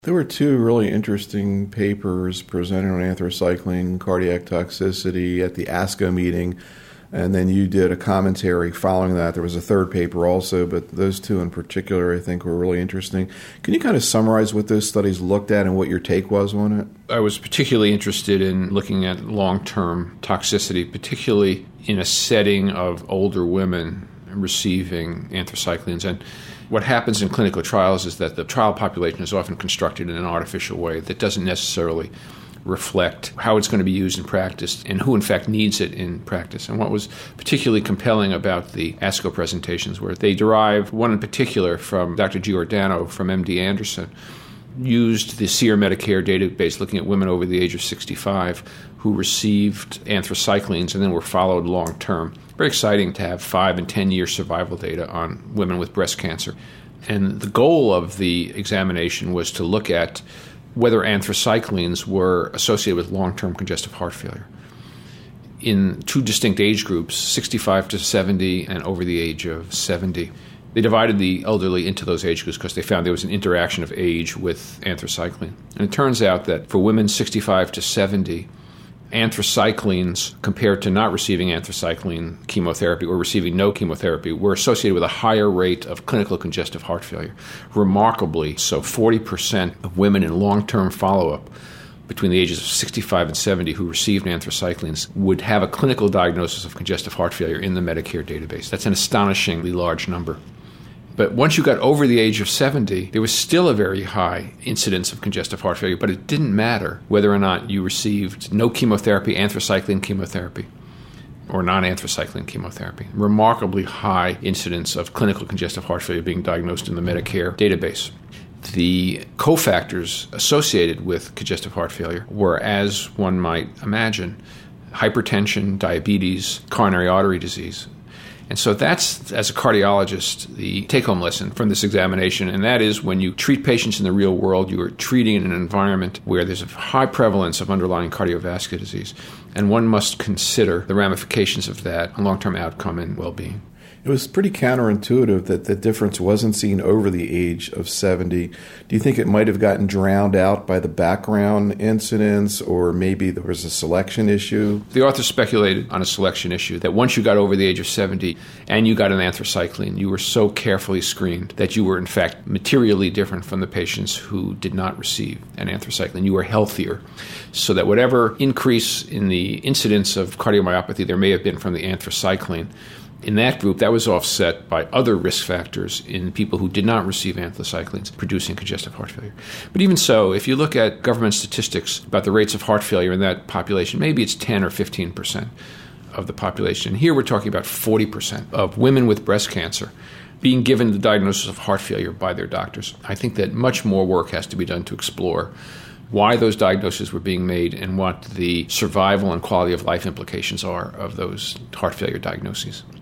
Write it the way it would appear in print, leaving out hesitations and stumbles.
There were two really interesting papers presented on anthracycline cardiac toxicity at the ASCO meeting, and then you did a commentary following that. There was a third paper also, but those two in particular I think were really interesting. Can you kind of summarize what those studies looked at and what your take was on it? I was particularly interested in looking at long-term toxicity, particularly in a setting of older women receiving anthracyclines. And what happens in clinical trials is that the trial population is often constructed in an artificial way that doesn't necessarily reflect how it's going to be used in practice and who in fact needs it in practice. And what was particularly compelling about the ASCO presentations were they derived, one in particular from Dr. Giordano from MD Anderson, used the SEER Medicare database looking at women over the age of 65 who received anthracyclines and then were followed long term. Very exciting to have 5 and 10-year survival data on women with breast cancer. And the goal of the examination was to look at whether anthracyclines were associated with long-term congestive heart failure in two distinct age groups, 65 to 70 and over the age of 70. They divided the elderly into those age groups because they found there was an interaction of age with anthracycline. And it turns out that for women 65 to 70, anthracyclines compared to not receiving anthracycline chemotherapy or receiving no chemotherapy were associated with a higher rate of clinical congestive heart failure. Remarkably, so 40% of women in long-term follow-up between the ages of 65 and 70 who received anthracyclines would have a clinical diagnosis of congestive heart failure in the Medicare database. That's an astonishingly large number. But once you got over the age of 70, there was still a very high incidence of congestive heart failure, but it didn't matter whether or not you received no chemotherapy, anthracycline chemotherapy, or non-anthracycline chemotherapy. Remarkably high incidence of clinical congestive heart failure being diagnosed in the Medicare database. The cofactors associated with congestive heart failure were, as one might imagine, hypertension, diabetes, coronary artery disease. And so that's, as a cardiologist, the take-home lesson from this examination, and that is when you treat patients in the real world, you are treating in an environment where there's a high prevalence of underlying cardiovascular disease, and one must consider the ramifications of that on long-term outcome and well-being. It was pretty counterintuitive that the difference wasn't seen over the age of 70. Do you think it might have gotten drowned out by the background incidents, or maybe there was a selection issue? The author speculated on a selection issue, that once you got over the age of 70 and you got an anthracycline, you were so carefully screened that you were in fact materially different from the patients who did not receive an anthracycline. You were healthier, so that whatever increase in the incidence of cardiomyopathy there may have been from the anthracycline, in that group, that was offset by other risk factors in people who did not receive anthracyclines producing congestive heart failure. But even so, if you look at government statistics about the rates of heart failure in that population, maybe it's 10 or 15% of the population. Here we're talking about 40% of women with breast cancer being given the diagnosis of heart failure by their doctors. I think that much more work has to be done to explore why those diagnoses were being made and what the survival and quality of life implications are of those heart failure diagnoses.